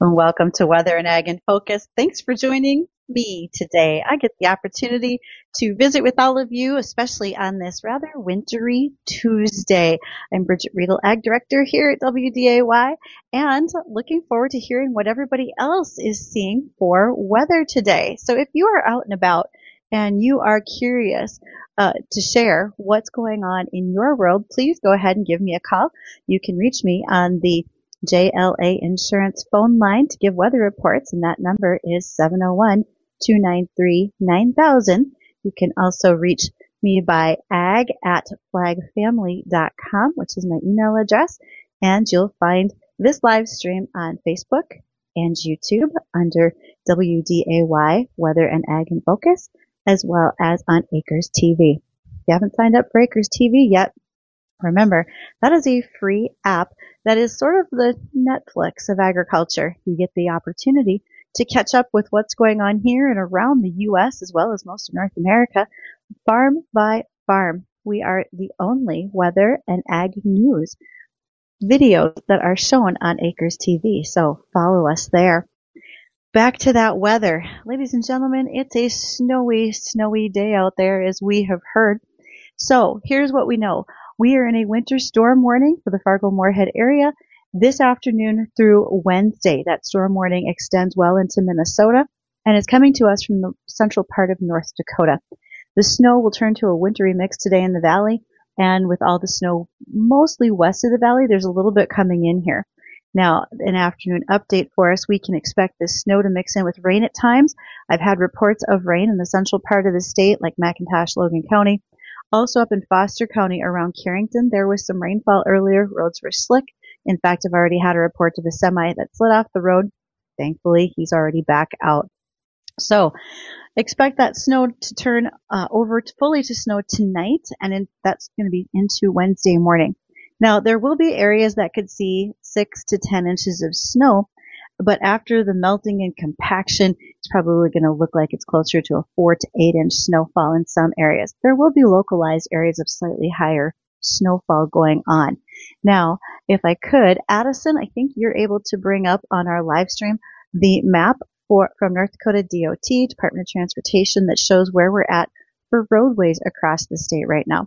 Welcome to Weather and Ag in Focus. Thanks for joining me today. I get the opportunity to visit with all of you, especially on this rather wintry Tuesday. I'm Bridget Riedel, Ag Director here at WDAY, and looking forward to hearing what everybody else is seeing for weather today. So if you are out and about and you are curious to share what's going on in your world, please go ahead and give me a call. You can reach me on the JLA Insurance phone line to give weather reports, and that number is 701-293-9000. You can also reach me by ag@flagfamily.com, which is my email address, and you'll find this live stream on Facebook and YouTube under WDAY Weather and Ag in Focus, as well as on Acres TV. If you haven't signed up for Acres TV yet, remember, that is a free app that is sort of the Netflix of agriculture. You get the opportunity to catch up with what's going on here and around the U.S. as well as most of North America, farm by farm. We are the only weather and ag news videos that are shown on Acres TV, so follow us there. Back to that weather. Ladies and gentlemen, it's a snowy day out there, as we have heard. So here's what we know. We are in a winter storm warning for the Fargo-Moorhead area this afternoon through Wednesday. That storm warning extends well into Minnesota and is coming to us from the central part of North Dakota. The snow will turn to a wintry mix today in the valley, and with all the snow mostly west of the valley, there's a little bit coming in here. Now, an afternoon update for us, we can expect this snow to mix in with rain at times. I've had reports of rain in the central part of the state, like McIntosh, Logan County. Also up in Foster County around Carrington, there was some rainfall earlier. Roads were slick. In fact, I've already had a report of a semi that slid off the road. Thankfully, he's already back out. So expect that snow to turn over fully to snow tonight, and that's going to be into Wednesday morning. Now, there will be areas that could see 6 to 10 inches of snow, but after the melting and compaction, it's probably going to look like it's closer to a 4 to 8 inch snowfall in some areas. There will be localized areas of slightly higher snowfall going on. Now, if I could, Addison, I think you're able to bring up on our live stream the map from North Dakota DOT, Department of Transportation, that shows where we're at for roadways across the state right now.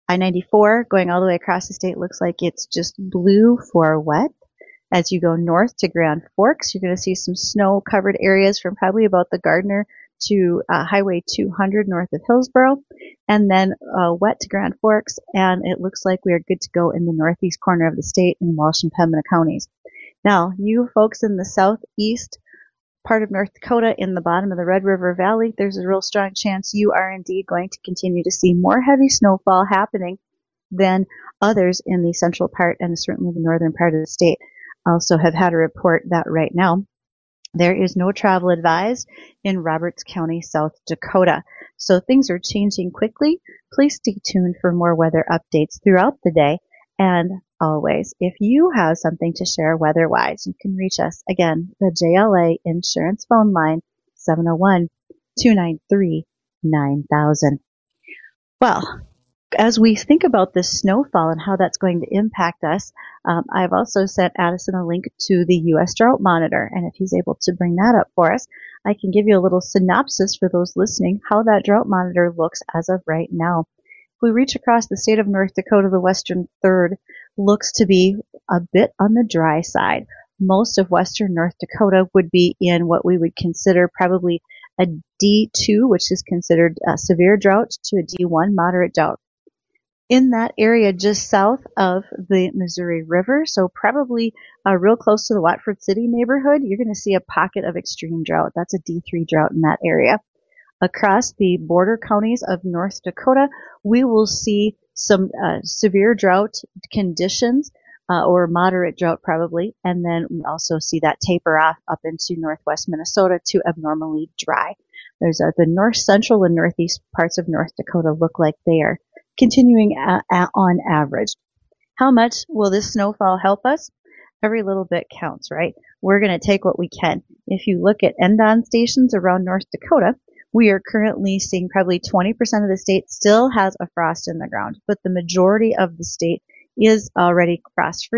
I-94 going all the way across the state looks like it's just blue for wet. As you go north to Grand Forks, you're going to see some snow-covered areas from probably about the Gardner to Highway 200 north of Hillsboro, and then wet to Grand Forks, and it looks like we are good to go in the northeast corner of the state in Walsh and Pembina counties. Now, you folks in the southeast part of North Dakota in the bottom of the Red River Valley, there's a real strong chance you are indeed going to continue to see more heavy snowfall happening than others in the central part and certainly the northern part of the state. Also have had a report that right now there is no travel advised in Roberts County, South Dakota. So things are changing quickly. Please stay tuned for more weather updates throughout the day. And always, if you have something to share weather-wise, you can reach us. Again, the JLA Insurance phone line, 701-293-9000. Well, as we think about this snowfall and how that's going to impact us, I've also sent Addison a link to the U.S. Drought Monitor, and if he's able to bring that up for us, I can give you a little synopsis for those listening, how that Drought Monitor looks as of right now. If we reach across the state of North Dakota, the western third looks to be a bit on the dry side. Most of western North Dakota would be in what we would consider probably a D2, which is considered a severe drought, to a D1, moderate drought. In that area just south of the Missouri River, so probably real close to the Watford City neighborhood, you're going to see a pocket of extreme drought. That's a D3 drought in that area. Across the border counties of North Dakota, we will see some severe drought conditions or moderate drought probably, and then we also see that taper off up into northwest Minnesota to abnormally dry. There's the north central and northeast parts of North Dakota look like they are continuing on average. How much will this snowfall help us? Every little bit counts, right? We're going to take what we can. If you look at NDON stations around North Dakota, we are currently seeing probably 20% of the state still has a frost in the ground, but the majority of the state is already frost-free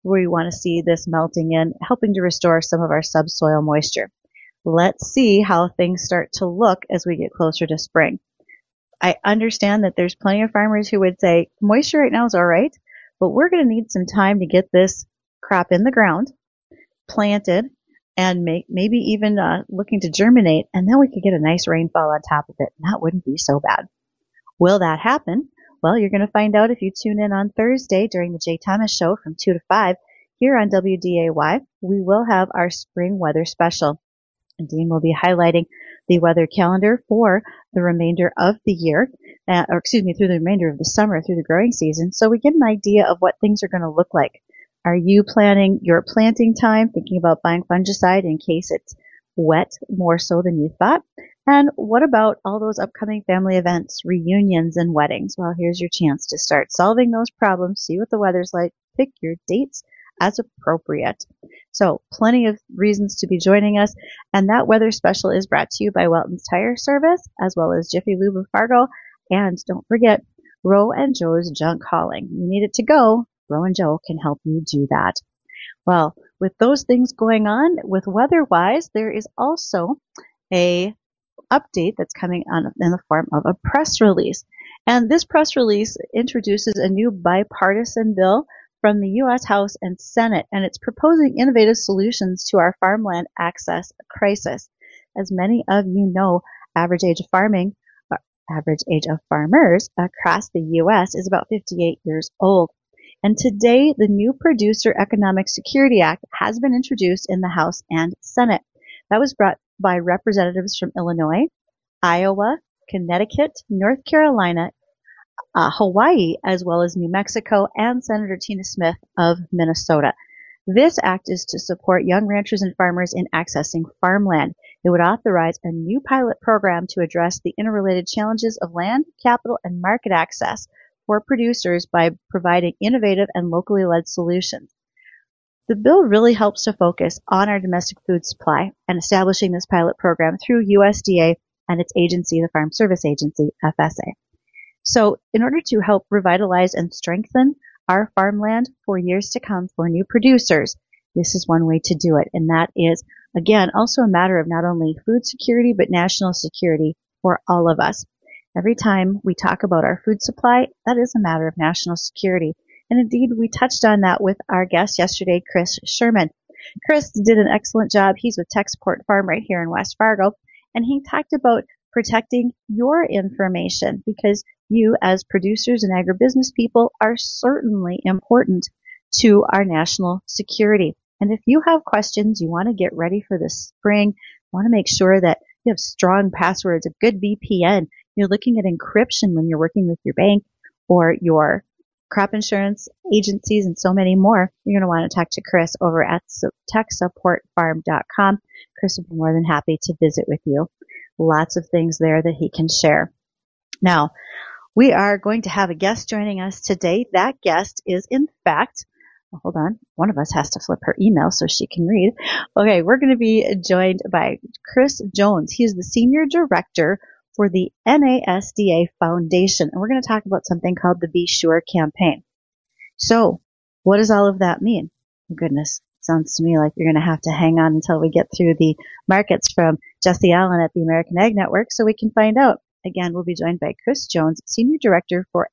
we want to see this melting in, helping to restore some of our subsoil moisture. Let's see how things start to look as we get closer to spring. I understand that there's plenty of farmers who would say moisture right now is all right, but we're going to need some time to get this crop in the ground, planted, and maybe even looking to germinate, and then we could get a nice rainfall on top of it, and that wouldn't be so bad. Will that happen? Well, you're going to find out if you tune in on Thursday during the Jay Thomas Show from 2 to 5 here on WDAY. We will have our spring weather special. And Dean will be highlighting the weather calendar for the remainder of the year, through the remainder of the summer, through the growing season, so we get an idea of what things are going to look like. Are you planning your planting time, thinking about buying fungicide in case it's wet more so than you thought? And what about all those upcoming family events, reunions, and weddings? Well, here's your chance to start solving those problems, see what the weather's like, pick your dates as appropriate. So plenty of reasons to be joining us. And that weather special is brought to you by Welton's Tire Service, as well as Jiffy Lube of Fargo. And don't forget, Roe and Joe's Junk Hauling. You need it to go. Roe and Joe can help you do that. Well, with those things going on, with weather-wise, there is also a update that's coming on in the form of a press release. And this press release introduces a new bipartisan bill from the U.S. House and Senate, and it's proposing innovative solutions to our farmland access crisis. As many of you know, average age of farmers across the U.S. is about 58 years old. And today, the new Producer Economic Security Act has been introduced in the House and Senate. That was brought by representatives from Illinois, Iowa, Connecticut, North Carolina, Hawaii, as well as New Mexico, and Senator Tina Smith of Minnesota. This act is to support young ranchers and farmers in accessing farmland. It would authorize a new pilot program to address the interrelated challenges of land, capital, and market access for producers by providing innovative and locally led solutions. The bill really helps to focus on our domestic food supply and establishing this pilot program through USDA and its agency, the Farm Service Agency, FSA. So in order to help revitalize and strengthen our farmland for years to come for new producers, this is one way to do it. And that is, again, also a matter of not only food security, but national security for all of us. Every time we talk about our food supply, that is a matter of national security. And indeed, we touched on that with our guest yesterday, Chris Sherman. Chris did an excellent job. He's with Techsport Farm right here in West Fargo. And he talked about protecting your information because you as producers and agribusiness people are certainly important to our national security. And if you have questions, you want to get ready for the spring, want to make sure that you have strong passwords, a good VPN, you're looking at encryption when you're working with your bank or your crop insurance agencies and so many more, you're going to want to talk to Chris over at techsupportfarm.com. Chris will be more than happy to visit with you. Lots of things there that he can share. Now, we are going to have a guest joining us today. That guest is, in fact, hold on, one of us has to flip her email so she can read. Okay, we're going to be joined by Chris Jones. He is the Senior Director for the NASDA Foundation, and we're going to talk about something called the Be Sure campaign. So, what does all of that mean? Oh, goodness, sounds to me like you're going to have to hang on until we get through the markets from Jesse Allen at the American Ag Network so we can find out. Again, we'll be joined by Chris Jones, Senior Director for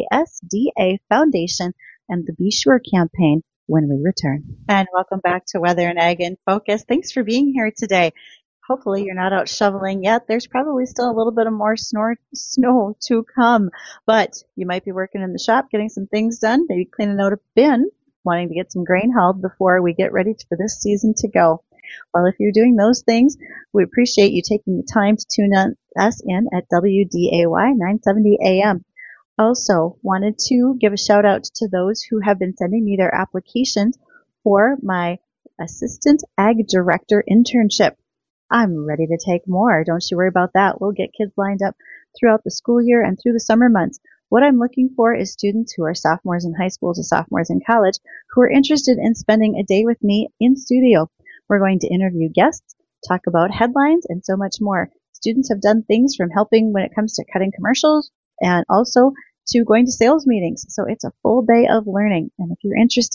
NASDA Foundation and the Be Sure campaign when we return. And welcome back to Weather and Ag in Focus. Thanks for being here today. Hopefully you're not out shoveling yet. There's probably still a little bit of more snow to come, but you might be working in the shop, getting some things done, maybe cleaning out a bin, wanting to get some grain hauled before we get ready for this season to go. Well, if you're doing those things, we appreciate you taking the time to tune us in at WDAY 970 AM. Also, wanted to give a shout out to those who have been sending me their applications for my Assistant Ag Director internship. I'm ready to take more. Don't you worry about that. We'll get kids lined up throughout the school year and through the summer months. What I'm looking for is students who are sophomores in high school to sophomores in college who are interested in spending a day with me in studio. We're going to interview guests, talk about headlines, and so much more. Students have done things from helping when it comes to cutting commercials and also to going to sales meetings. So it's a full day of learning. And if you're interested,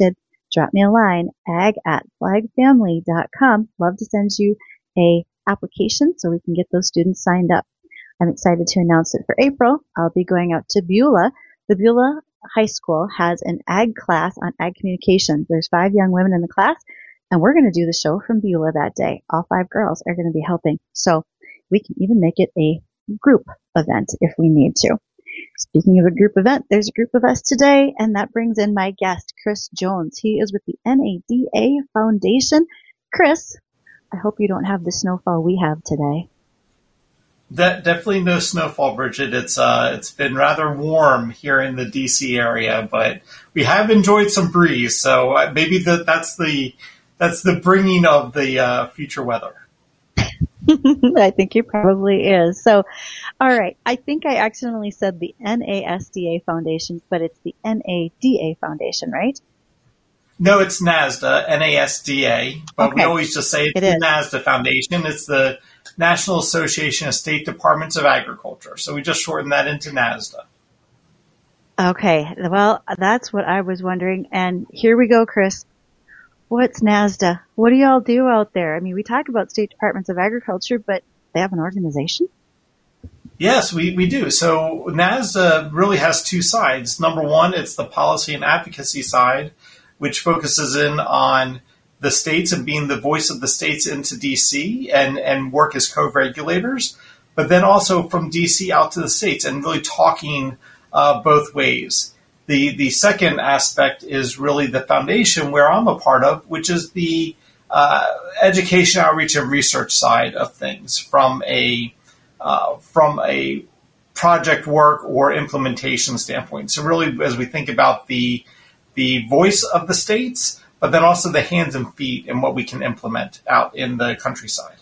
drop me a line, ag@flagfamily.com. Love to send you a application so we can get those students signed up. I'm excited to announce it for April. I'll be going out to Beulah. The Beulah High School has an ag class on ag communications. There's 5 young women in the class, and we're going to do the show from Beulah that day. All 5 girls are going to be helping. So we can even make it a group event if we need to. Speaking of a group event, there's a group of us today, and that brings in my guest, Chris Jones. He is with the NADA Foundation. Chris, I hope you don't have the snowfall we have today. Definitely no snowfall, Bridget. It's been rather warm here in the DC area, but we have enjoyed some breeze. So maybe that's the bringing of the future weather. I think it probably is. So, all right. I think I accidentally said the NASDA Foundation, but it's the NADA Foundation, right? No, it's NASDA, NASDA, but okay. We always just say it's the NASDA Foundation. It's the National Association of State Departments of Agriculture. So we just shortened that into NASDA. Okay. Well, that's what I was wondering. And here we go, Chris. What's NASDA? What do y'all do out there? I mean, we talk about state departments of agriculture, but they have an organization? Yes, we do. So NASDA really has 2 sides. Number one, it's the policy and advocacy side, which focuses in on the states and being the voice of the states into DC and work as co-regulators, but then also from DC out to the states and really talking both ways. The second aspect is really the foundation where I'm a part of, which is the education, outreach, and research side of things from a project work or implementation standpoint. So really, as we think about the voice of the states, but then also the hands and feet and what we can implement out in the countryside.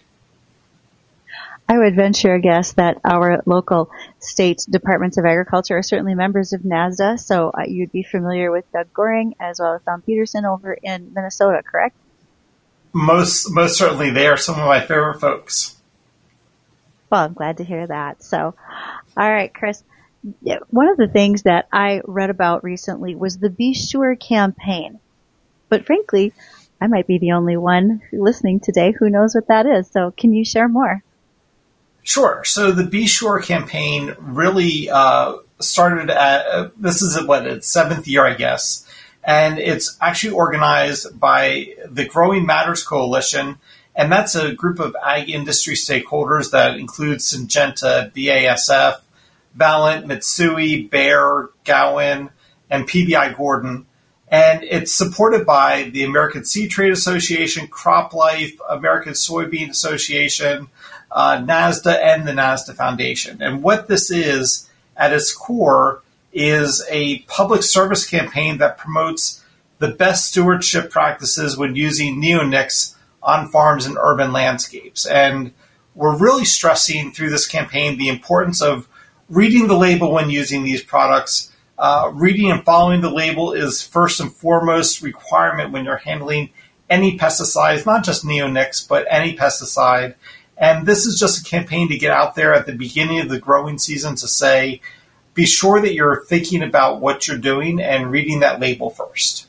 I would venture a guess that our local state departments of agriculture are certainly members of NASDA, so you'd be familiar with Doug Goring as well as Tom Peterson over in Minnesota, correct? Most certainly. They are some of my favorite folks. Well, I'm glad to hear that. So, all right, Chris, one of the things that I read about recently was the Be Sure campaign. But frankly, I might be the only one listening today who knows what that is. So can you share more? Sure. So the Be Sure campaign really started this is its 7th year, I guess. And it's actually organized by the Growing Matters Coalition. And that's a group of ag industry stakeholders that includes Syngenta, BASF, Valent, Mitsui, Bayer, Gowan, and PBI Gordon. And it's supported by the American Seed Trade Association, CropLife, American Soybean Association, NASDA, and the NASDA Foundation. And what this is, at its core, is a public service campaign that promotes the best stewardship practices when using neonics on farms and urban landscapes. And we're really stressing through this campaign the importance of reading the label when using these products. Reading and following the label is first and foremost requirement when you're handling any pesticides, not just neonics, but any pesticide. And this is just a campaign to get out there at the beginning of the growing season to say, be sure that you're thinking about what you're doing and reading that label first.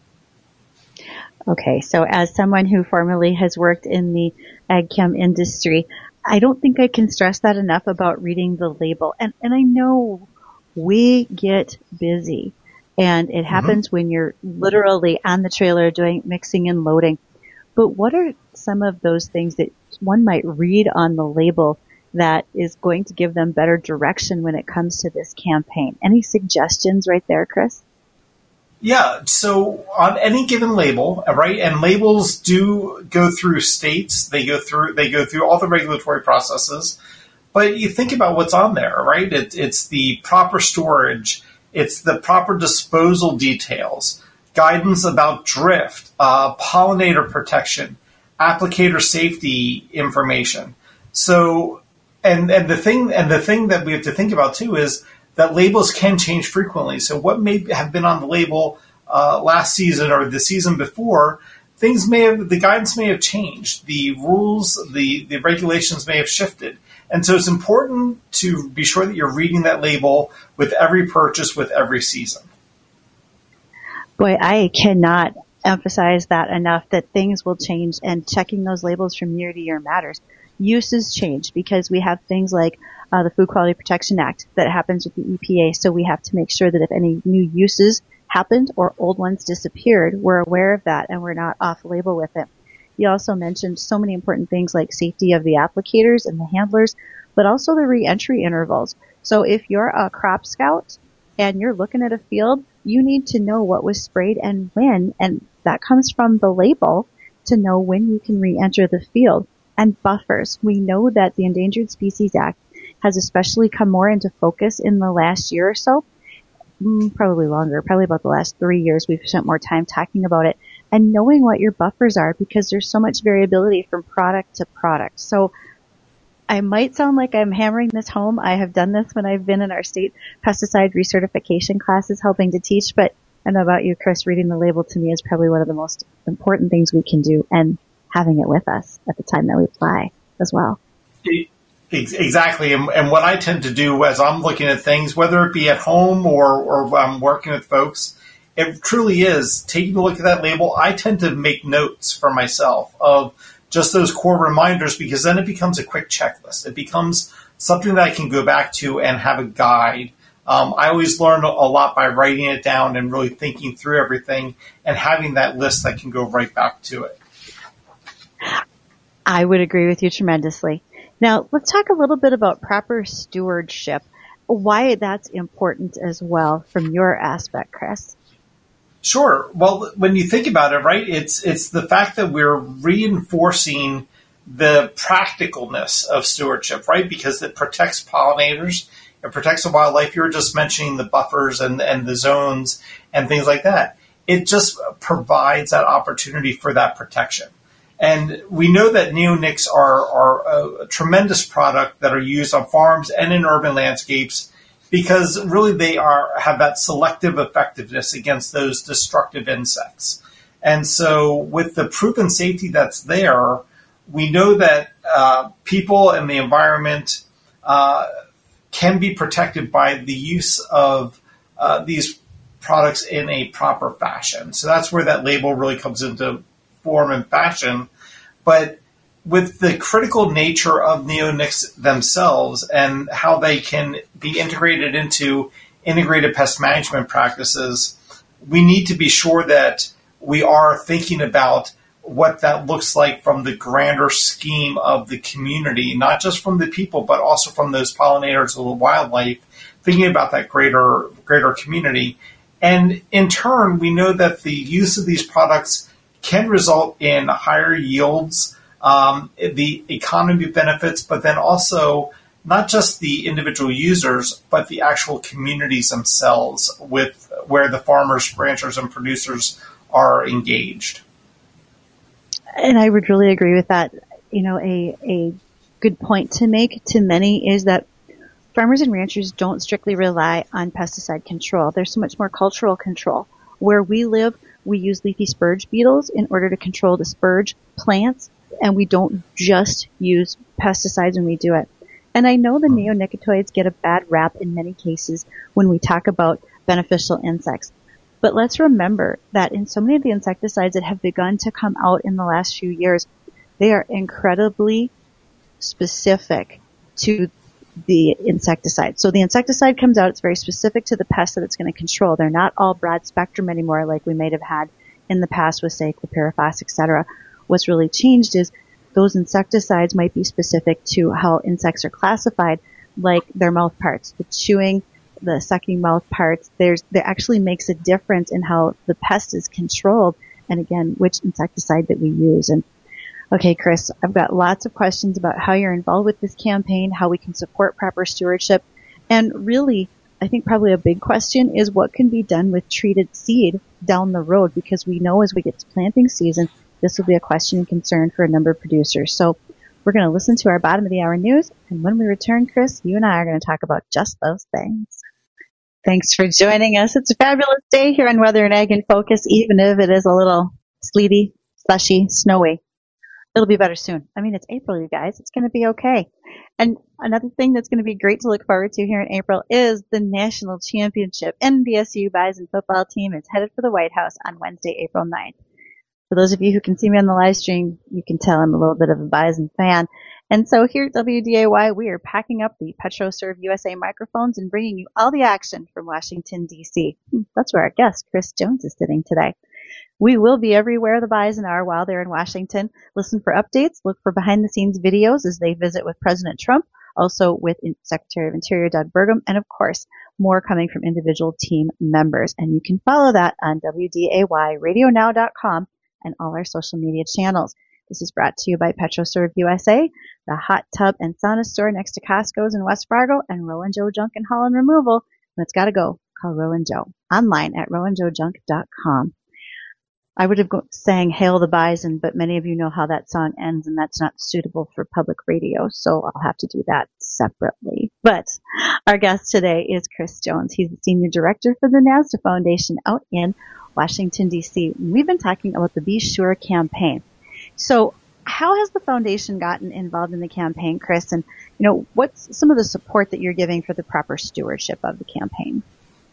Okay, so as someone who formerly has worked in the ag chem industry, I don't think I can stress that enough about reading the label. And I know we get busy, and it happens when you're literally on the trailer doing mixing and loading. But what are some of those things that one might read on the label that is going to give them better direction when it comes to this campaign? Any suggestions right there, Chris? Yeah, so on any given label, right, and labels do go through states, they go through all the regulatory processes, but you think about what's on there, right? It's the proper storage, it's the proper disposal details, guidance about drift, pollinator protection, applicator safety information. So, and the thing that we have to think about too is that labels can change frequently. So what may have been on the label last season or the season before, the guidance may have changed. The rules, the regulations may have shifted. And so it's important to be sure that you're reading that label with every purchase, with every season. Boy, I cannot emphasize that enough that things will change, and checking those labels from year to year matters. Uses change because we have things like the Food Quality Protection Act that happens with the EPA. So we have to make sure that if any new uses happened or old ones disappeared, we're aware of that and we're not off label with it. You also mentioned so many important things like safety of the applicators and the handlers, but also the re-entry intervals. So if you're a crop scout and you're looking at a field, you need to know what was sprayed and when, and that comes from the label to know when you can re-enter the field. And buffers. We know that the Endangered Species Act has especially come more into focus in the last year or so, probably longer, probably about the last 3 years. We've spent more time talking about it and knowing what your buffers are because there's so much variability from product to product. So I might sound like I'm hammering this home. I have done this when I've been in our state pesticide recertification classes helping to teach, but I don't know about you, Chris, reading the label to me is probably one of the most important things we can do, and having it with us at the time that we apply as well. Exactly. And what I tend to do as I'm looking at things, whether it be at home or I'm working with folks, it truly is taking a look at that label. I tend to make notes for myself of just those core reminders, because then it becomes a quick checklist. It becomes something that I can go back to and have a guide. I always learn a lot by writing it down and really thinking through everything and having that list that can go right back to it. I would agree with you tremendously. Now, let's talk a little bit about proper stewardship, why that's important as well from your aspect, Chris. Sure. Well, when you think about it, right, it's the fact that we're reinforcing the practicalness of stewardship, right, because it protects pollinators, it protects the wildlife. You were just mentioning the buffers and the zones and things like that. It just provides that opportunity for that protection. And we know that neonics are a tremendous product that are used on farms and in urban landscapes because really they have that selective effectiveness against those destructive insects. And so with the proven safety that's there, we know that people and the environment can be protected by the use of these products in a proper fashion. So that's where that label really comes into form and fashion. But with the critical nature of neonics themselves and how they can be integrated into integrated pest management practices, we need to be sure that we are thinking about what that looks like from the grander scheme of the community, not just from the people, but also from those pollinators of the wildlife, thinking about that greater community. And in turn, we know that the use of these products can result in higher yields, the economy benefits, but then also not just the individual users, but the actual communities themselves with where the farmers, ranchers, and producers are engaged. And I would really agree with that. You know, a good point to make to many is that farmers and ranchers don't strictly rely on pesticide control. There's so much more cultural control. Where we live, we use leafy spurge beetles in order to control the spurge plants, and we don't just use pesticides when we do it. And I know the neonicotinoids get a bad rap in many cases when we talk about beneficial insects. But let's remember that in so many of the insecticides that have begun to come out in the last few years, they are incredibly specific to the insecticide. So the insecticide comes out, it's very specific to the pest that it's going to control. They're not all broad spectrum anymore like we might have had in the past with, say, chlorpyrifos, etc. What's really changed is those insecticides might be specific to how insects are classified, like their mouth parts, the chewing, the sucking mouth parts. There actually makes a difference in how the pest is controlled, and again, which insecticide that we use. And okay, Chris, I've got lots of questions about how you're involved with this campaign, how we can support proper stewardship, and really, I think probably a big question is what can be done with treated seed down the road, because we know as we get to planting season, this will be a question and concern for a number of producers. So we're going to listen to our bottom of the hour news, and when we return, Chris, you and I are going to talk about just those things. Thanks for joining us. It's a fabulous day here on Weather and Ag in Focus, even if it is a little sleety, slushy, snowy. It'll be better soon. I mean, it's April, you guys. It's going to be okay. And another thing that's going to be great to look forward to here in April is the National Championship. NDSU Bison football team is headed for the White House on Wednesday, April 9th. For those of you who can see me on the live stream, you can tell I'm a little bit of a Bison fan. And so here at WDAY, we are packing up the PetroServe USA microphones and bringing you all the action from Washington, D.C. That's where our guest, Chris Jones, is sitting today. We will be everywhere the Bison are while they're in Washington. Listen for updates. Look for behind-the-scenes videos as they visit with President Trump, also with Secretary of Interior Doug Burgum, and of course, more coming from individual team members. And you can follow that on WDAYRadioNow.com and all our social media channels. This is brought to you by PetroServe USA, the hot tub and sauna store next to Costco's in West Fargo, and Rowan Joe Junk and Haul and Removal. When it's got to go, call Rowan Joe. Online at rowanjoejunk.com. I would have sang Hail the Bison, but many of you know how that song ends, and that's not suitable for public radio, so I'll have to do that separately. But our guest today is Chris Jones. He's the Senior Director for the NASDA Foundation out in Washington, D.C. We've been talking about the Be Sure campaign. So how has the foundation gotten involved in the campaign, Chris? And, what's some of the support that you're giving for the proper stewardship of the campaign?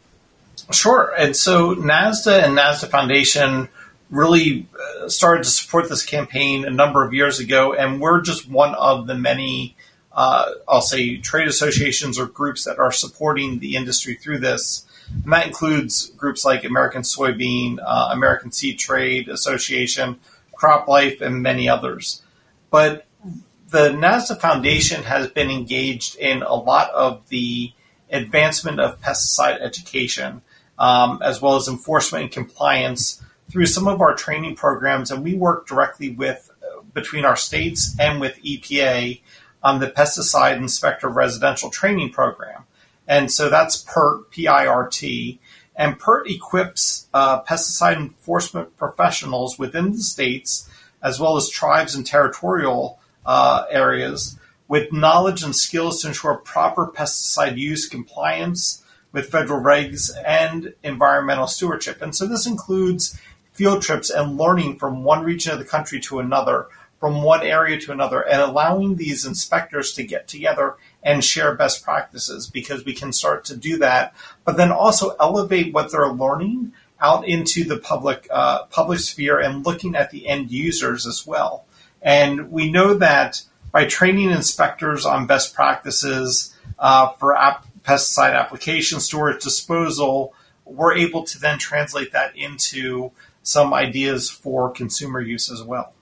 Sure. And so NASDA and NASDA Foundation really started to support this campaign a number of years ago, and we're just one of the many, I'll say, trade associations or groups that are supporting the industry through this. And that includes groups like American Soybean, American Seed Trade Association, CropLife, and many others. But the NASDA Foundation has been engaged in a lot of the advancement of pesticide education, as well as enforcement and compliance through some of our training programs, and we work directly with between our states and with EPA on the Pesticide Inspector Residential Training Program. And so that's PIRT, P-I-R-T, and PIRT equips pesticide enforcement professionals within the states, as well as tribes and territorial areas, with knowledge and skills to ensure proper pesticide use, compliance with federal regs, and environmental stewardship. And so this includes field trips and learning from one region of the country to another, from one area to another, and allowing these inspectors to get together and share best practices, because we can start to do that, but then also elevate what they're learning out into the public sphere and looking at the end users as well. And we know that by training inspectors on best practices for pesticide application, storage, disposal, we're able to then translate that into some ideas for consumer use as well.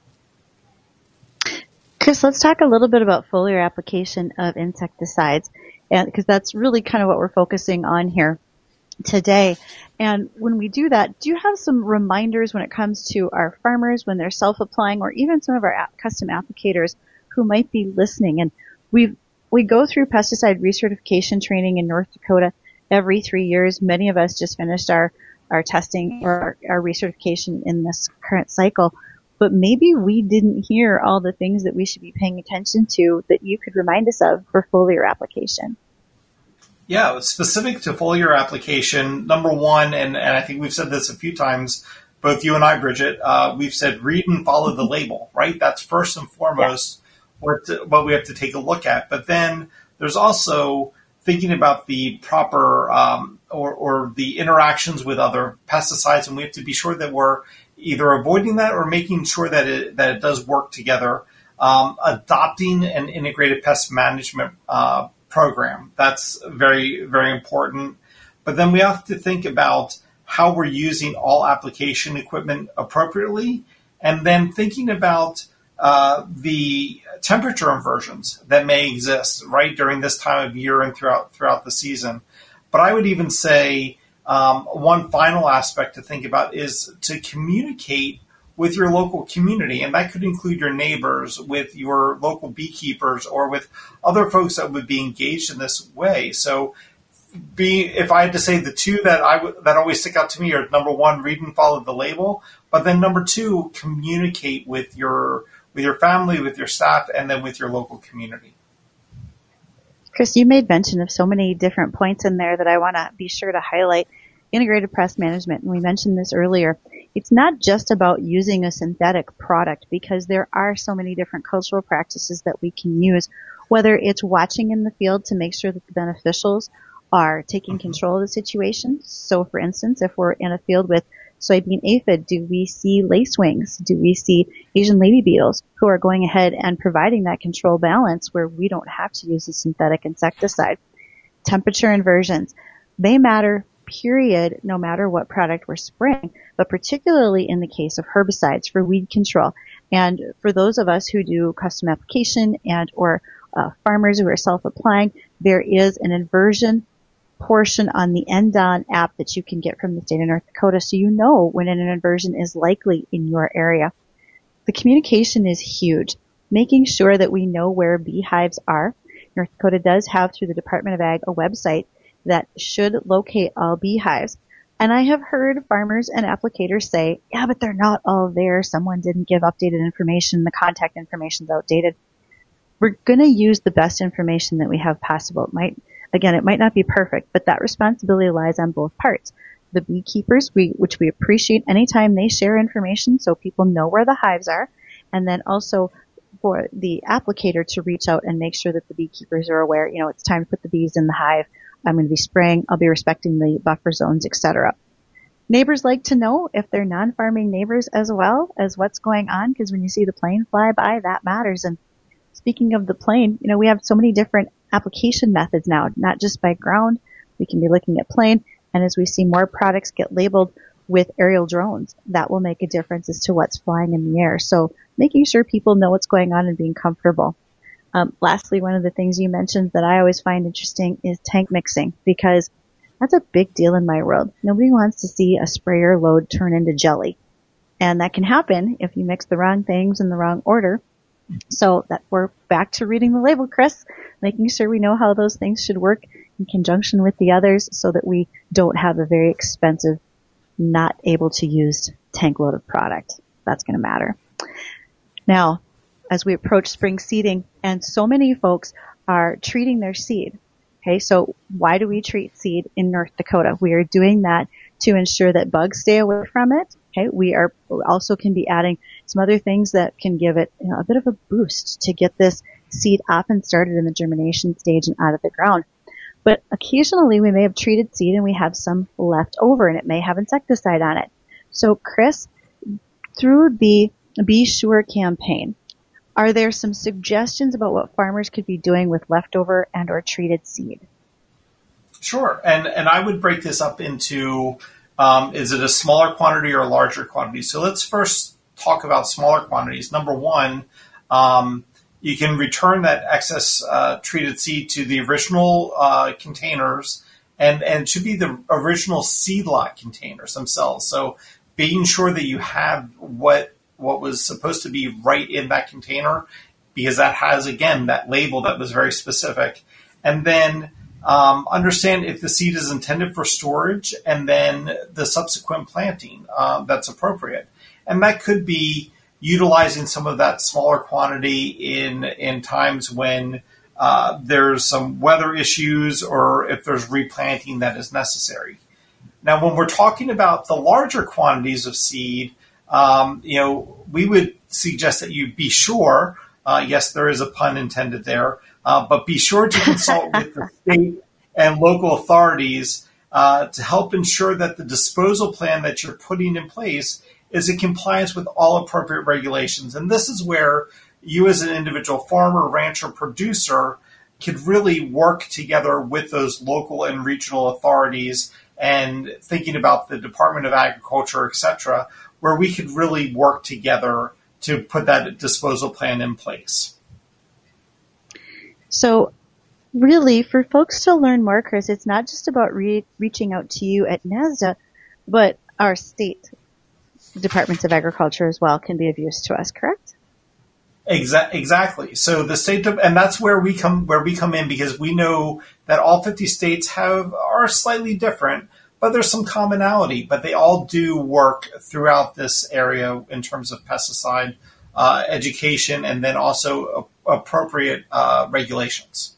Chris, let's talk a little bit about foliar application of insecticides, and because that's really kind of what we're focusing on here today. And when we do that, do you have some reminders when it comes to our farmers when they're self-applying, or even some of our custom applicators who might be listening? And we go through pesticide recertification training in North Dakota every 3 years. Many of us just finished our testing or our recertification in this current cycle. But maybe we didn't hear all the things that we should be paying attention to that you could remind us of for foliar application. Yeah, specific to foliar application, number one, and I think we've said this a few times, both you and I, Bridget, we've said read and follow the label, right? That's first and foremost what we have to take a look at. But then there's also thinking about the proper or the interactions with other pesticides, and we have to be sure that we're either avoiding that or making sure that it does work together. Adopting an integrated pest management program, that's very, very important. But then we have to think about how we're using all application equipment appropriately, and then thinking about the temperature inversions that may exist right during this time of year and throughout the season. But I would even say one final aspect to think about is to communicate with your local community, and that could include your neighbors, with your local beekeepers, or with other folks that would be engaged in this way. So, if I had to say the two that always stick out to me are, number one, read and follow the label, but then number two, communicate with your family, with your staff, and then with your local community. Chris, you made mention of so many different points in there that I want to be sure to highlight. Integrated pest management, and we mentioned this earlier. It's not just about using a synthetic product, because there are so many different cultural practices that we can use, whether it's watching in the field to make sure that the beneficials are taking control of the situation. So, for instance, if we're in a field with soybean aphid? Do we see lacewings? Do we see Asian lady beetles who are going ahead and providing that control balance where we don't have to use a synthetic insecticide? Temperature inversions, they matter, period, no matter what product we're spraying, but particularly in the case of herbicides for weed control. And for those of us who do custom application and or farmers who are self-applying, there is an inversion portion on the NDON app that you can get from the state of North Dakota, so you know when an inversion is likely in your area. The communication is huge, making sure that we know where beehives are. North Dakota does have, through the Department of Ag, a website that should locate all beehives. And I have heard farmers and applicators say, yeah, but they're not all there. Someone didn't give updated information. The contact information is outdated. We're going to use the best information that we have possible. It might not be perfect, but that responsibility lies on both parts. The beekeepers, which we appreciate anytime they share information so people know where the hives are, and then also for the applicator to reach out and make sure that the beekeepers are aware, it's time to put the bees in the hive. I'm going to be spraying. I'll be respecting the buffer zones, etc. Neighbors like to know, if they're non-farming neighbors as well, as what's going on, because when you see the plane fly by, that matters. And speaking of the plane, we have so many different application methods now, not just by ground. We can be looking at plane, and as we see more products get labeled with aerial drones, that will make a difference as to what's flying in the air. So making sure people know what's going on and being comfortable. Lastly, one of the things you mentioned that I always find interesting is tank mixing, because that's a big deal in my world. Nobody wants to see a sprayer load turn into jelly. And that can happen if you mix the wrong things in the wrong order. So that we're back to reading the label, Chris, making sure we know how those things should work in conjunction with the others so that we don't have a very expensive, not able to use tank load of product. That's going to matter. Now, as we approach spring seeding, and so many folks are treating their seed. Okay, so why do we treat seed in North Dakota? We are doing that to ensure that bugs stay away from it. Okay, we also can be adding some other things that can give it a bit of a boost to get this seed up and started in the germination stage and out of the ground. But occasionally we may have treated seed and we have some left over, and it may have insecticide on it. So Chris, through the Be Sure campaign, are there some suggestions about what farmers could be doing with leftover and or treated seed? Sure. And I would break this up into, is it a smaller quantity or a larger quantity? So let's first talk about smaller quantities. Number one, you can return that excess treated seed to the original containers, and it should be the original seed lot containers themselves. So being sure that you have what was supposed to be right in that container, because that has, again, that label that was very specific. And then understand if the seed is intended for storage, and then the subsequent planting that's appropriate. And that could be utilizing some of that smaller quantity in times when there's some weather issues or if there's replanting that is necessary. Now, when we're talking about the larger quantities of seed, we would suggest that you be sure, yes, there is a pun intended there, but be sure to consult with the state and local authorities to help ensure that the disposal plan that you're putting in place is in compliance with all appropriate regulations. And this is where you as an individual farmer, rancher, producer could really work together with those local and regional authorities, and thinking about the Department of Agriculture, et cetera, where we could really work together to put that disposal plan in place. So really, for folks to learn more, Chris, it's not just about reaching out to you at NASDA, but our state departments of agriculture as well can be of use to us, correct? Exactly. So the state, and that's where we come in, because we know that all 50 states are slightly different, but there's some commonality. But they all do work throughout this area in terms of pesticide education, and then also appropriate regulations.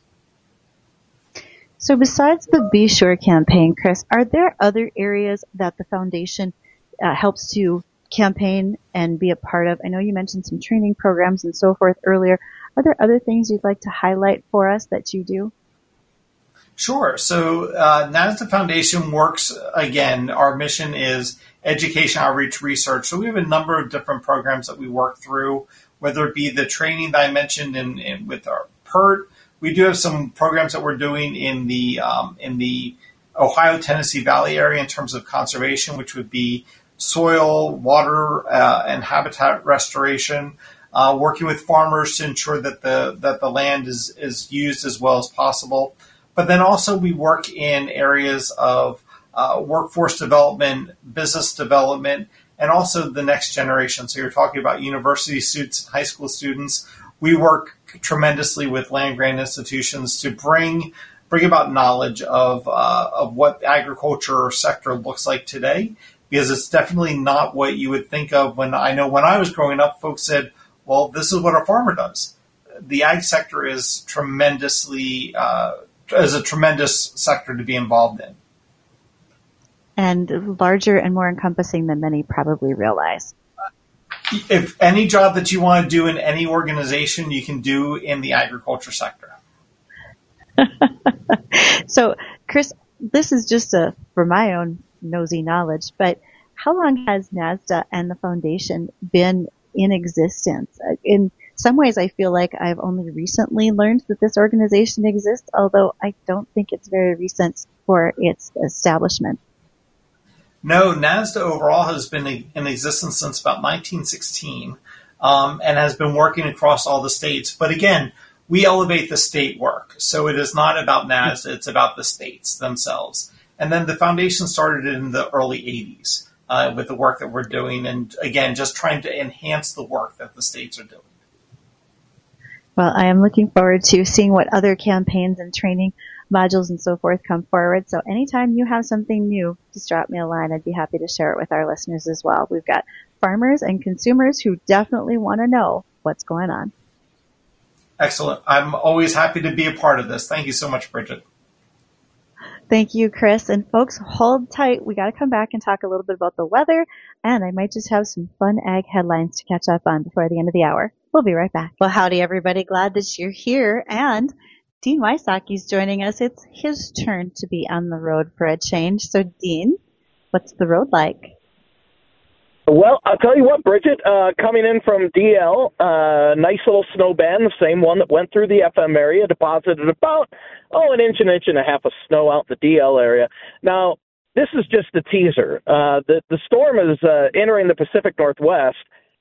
So besides the Be Sure campaign, Chris, are there other areas that the foundation helps to campaign and be a part of? I know you mentioned some training programs and so forth earlier. Are there other things you'd like to highlight for us that you do? Sure. So NASDA Foundation works, again, our mission is education, outreach, research. So we have a number of different programs that we work through, whether it be the training that I mentioned with our PERT. We do have some programs that we're doing in the Ohio-Tennessee Valley area in terms of conservation, which would be soil, water, and habitat restoration. Working with farmers to ensure that the land is used as well as possible. But then also we work in areas of workforce development, business development, and also the next generation. So you're talking about university students and high school students. We work tremendously with land-grant institutions to bring about knowledge of what the agriculture sector looks like today, because it's definitely not what you would think of. When I was growing up, folks said, well, this is what a farmer does. The ag sector is a tremendous sector to be involved in. And larger and more encompassing than many probably realize. If any job that you want to do in any organization, you can do in the agriculture sector. So, Chris, this is just for my own nosy knowledge, but how long has NASDA and the foundation been in existence? In some ways, I feel like I've only recently learned that this organization exists, although I don't think it's very recent for its establishment. No, NASDA overall has been in existence since about 1916 and has been working across all the states. But again, we elevate the state work. So it is not about NASDA, it's about the states themselves. And then the foundation started in the early 80s with the work that we're doing. And again, just trying to enhance the work that the states are doing. Well, I am looking forward to seeing what other campaigns and training modules and so forth come forward. So anytime you have something new, just drop me a line. I'd be happy to share it with our listeners as well. We've got farmers and consumers who definitely want to know what's going on. Excellent. I'm always happy to be a part of this. Thank you so much, Bridget. Thank you, Chris. And folks, hold tight. We got to come back and talk a little bit about the weather, and I might just have some fun ag headlines to catch up on before the end of the hour. We'll be right back. Well, howdy, everybody. Glad that you're here. And Dean Wysocki's joining us. It's his turn to be on the road for a change. So, Dean, what's the road like? Well, I'll tell you what, Bridget, coming in from DL, nice little snow band, the same one that went through the FM area, deposited about, an inch and a half of snow out in the DL area. Now, this is just the teaser. The storm is entering the Pacific Northwest,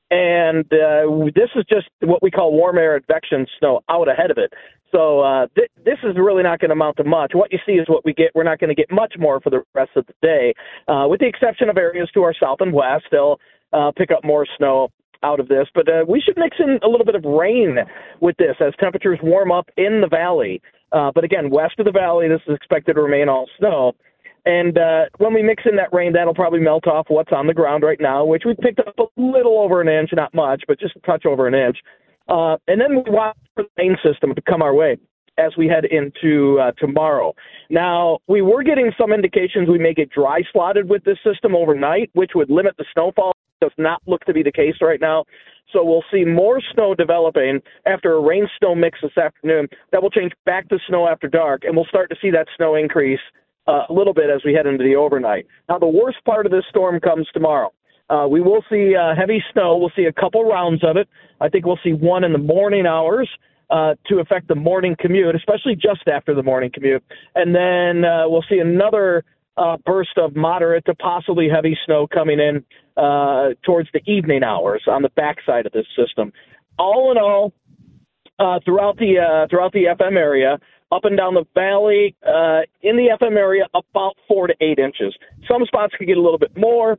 and this is just what we call warm air advection snow out ahead of it. So this is really not going to amount to much. What you see is what we get. We're not going to get much more for the rest of the day, with the exception of areas to our south and west. They'll pick up more snow out of this. But we should mix in a little bit of rain with this as temperatures warm up in the valley. But again, west of the valley, this is expected to remain all snow. And when we mix in that rain, that'll probably melt off what's on the ground right now, which we picked up a little over an inch, not much, but just a touch over an inch. And then we watch for the rain system to come our way as we head into tomorrow. Now, we were getting some indications we may get dry slotted with this system overnight, which would limit the snowfall. It does not look to be the case right now. So we'll see more snow developing after a rain-snow mix this afternoon. That will change back to snow after dark, and we'll start to see that snow increase a little bit as we head into the overnight. Now, the worst part of this storm comes tomorrow. We will see heavy snow. We'll see a couple rounds of it. I think we'll see one in the morning hours to affect the morning commute, especially just after the morning commute. And then we'll see another burst of moderate to possibly heavy snow coming in towards the evening hours on the backside of this system. All in all, throughout the FM area, up and down the valley, in the FM area, about 4 to 8 inches. Some spots could get a little bit more,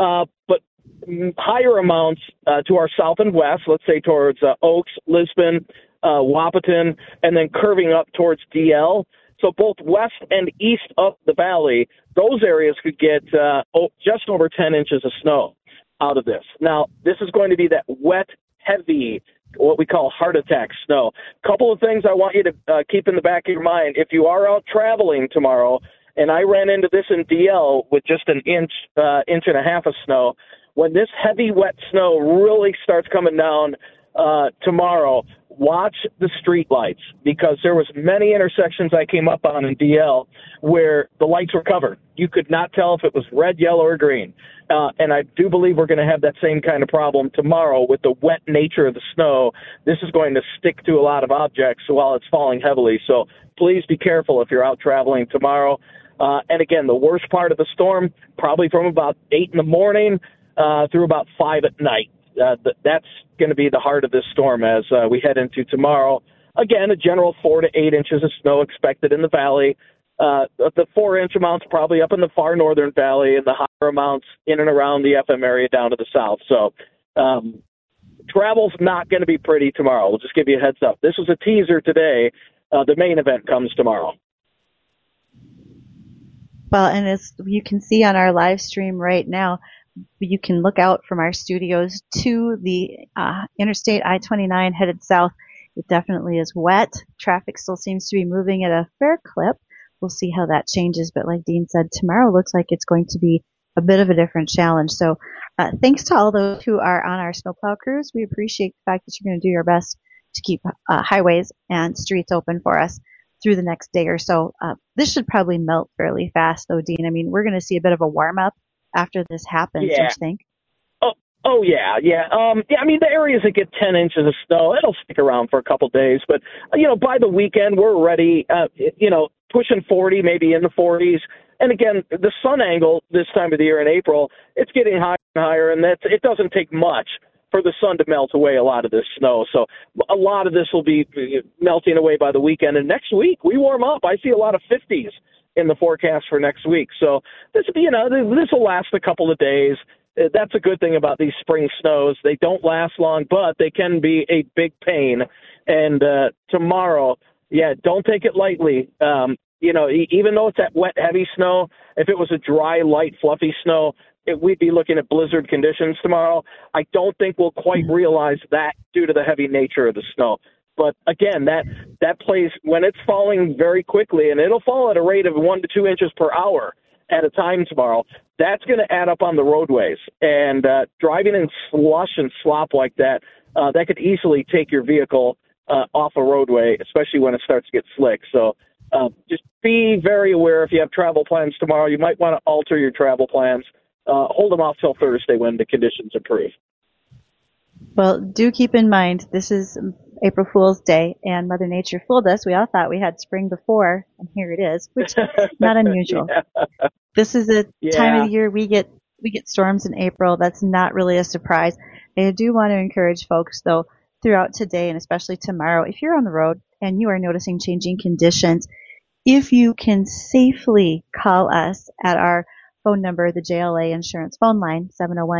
but higher amounts to our south and west, let's say towards Oaks, Lisbon, Wahpeton, and then curving up towards DL. So both west and east of the valley, those areas could get just over 10 inches of snow out of this. Now, this is going to be that wet, heavy, what we call heart attack snow. Couple of things I want you to keep in the back of your mind. If you are out traveling tomorrow, and I ran into this in DL with just an inch and a half of snow, when this heavy, wet snow really starts coming down tomorrow, watch the street lights, because there was many intersections I came up on in DL where the lights were covered. You could not tell if it was red, yellow, or green. And I do believe we're going to have that same kind of problem tomorrow with the wet nature of the snow. This is going to stick to a lot of objects while it's falling heavily. So please be careful if you're out traveling tomorrow. And again, the worst part of the storm, probably from about 8 in the morning through about 5 at night. That's going to be the heart of this storm as we head into tomorrow. Again, a general 4 to 8 inches of snow expected in the valley. The 4-inch amounts probably up in the far northern valley, and the higher amounts in and around the FM area down to the south. So travel's not going to be pretty tomorrow. We'll just give you a heads up. This was a teaser today. The main event comes tomorrow. Well, and as you can see on our live stream right now, you can look out from our studios to the Interstate I-29 headed south. It definitely is wet. Traffic still seems to be moving at a fair clip. We'll see how that changes. But like Dean said, tomorrow looks like it's going to be a bit of a different challenge. So thanks to all those who are on our snowplow crews. We appreciate the fact that you're going to do your best to keep highways and streets open for us through the next day or so. This should probably melt fairly fast, though, Dean. I mean, we're going to see a bit of a warm-up after this happens, don't you think? Oh, yeah. I mean, the areas that get 10 inches of snow, it'll stick around for a couple days. But, by the weekend, we're ready, pushing 40, maybe in the 40s. And again, the sun angle this time of the year in April, it's getting higher and higher, and it doesn't take much for the sun to melt away a lot of this snow. So a lot of this will be melting away by the weekend. And next week, we warm up. I see a lot of 50s in the forecast for next week. So this will last a couple of days. That's a good thing about these spring snows. They don't last long, but they can be a big pain. And tomorrow, don't take it lightly. Even though it's that wet, heavy snow, if it was a dry, light, fluffy snow, we'd be looking at blizzard conditions tomorrow. I don't think we'll quite realize that due to the heavy nature of the snow. But again, that plays when it's falling very quickly, and it'll fall at a rate of 1 to 2 inches per hour at a time tomorrow. That's going to add up on the roadways. And driving in slush and slop like that, that could easily take your vehicle off a roadway, especially when it starts to get slick. So just be very aware if you have travel plans tomorrow. You might want to alter your travel plans. Hold them off till Thursday when the conditions improve. Well, do keep in mind, this is April Fool's Day, and Mother Nature fooled us. We all thought we had spring before, and here it is, which is not unusual. Yeah. This is a time of the year we get storms in April. That's not really a surprise. I do want to encourage folks, though, throughout today and especially tomorrow, if you're on the road and you are noticing changing conditions, if you can safely call us at our phone number, the JLA Insurance phone line,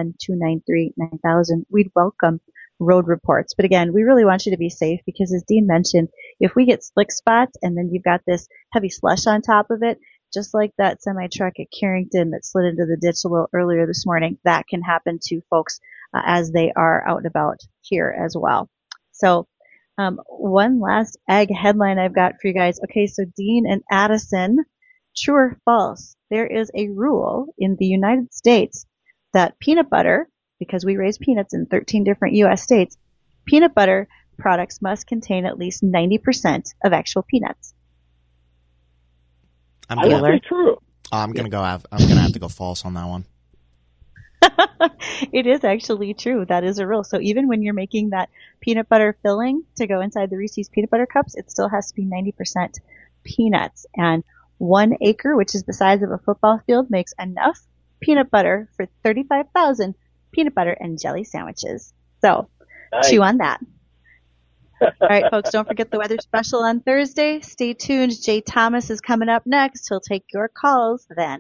701-293-9000. We'd welcome road reports. But again, we really want you to be safe because, as Dean mentioned, if we get slick spots and then you've got this heavy slush on top of it, just like that semi-truck at Carrington that slid into the ditch a little earlier this morning, that can happen to folks as they are out and about here as well. So one last ag headline I've got for you guys. Okay, so Dean and Addison, true or false? There is a rule in the United States that peanut butter, because we raise peanuts in 13 different U.S. states, peanut butter products must contain at least 90% of actual peanuts. I would say true. I'm gonna have to go false on that one. It is actually true. That is a rule. So even when you're making that peanut butter filling to go inside the Reese's peanut butter cups, it still has to be 90% peanuts. And 1 acre, which is the size of a football field, makes enough peanut butter for 35,000 peanut butter and jelly sandwiches. So chew on that. All right, folks, don't forget the weather special on Thursday. Stay tuned. Jay Thomas is coming up next. He'll take your calls then.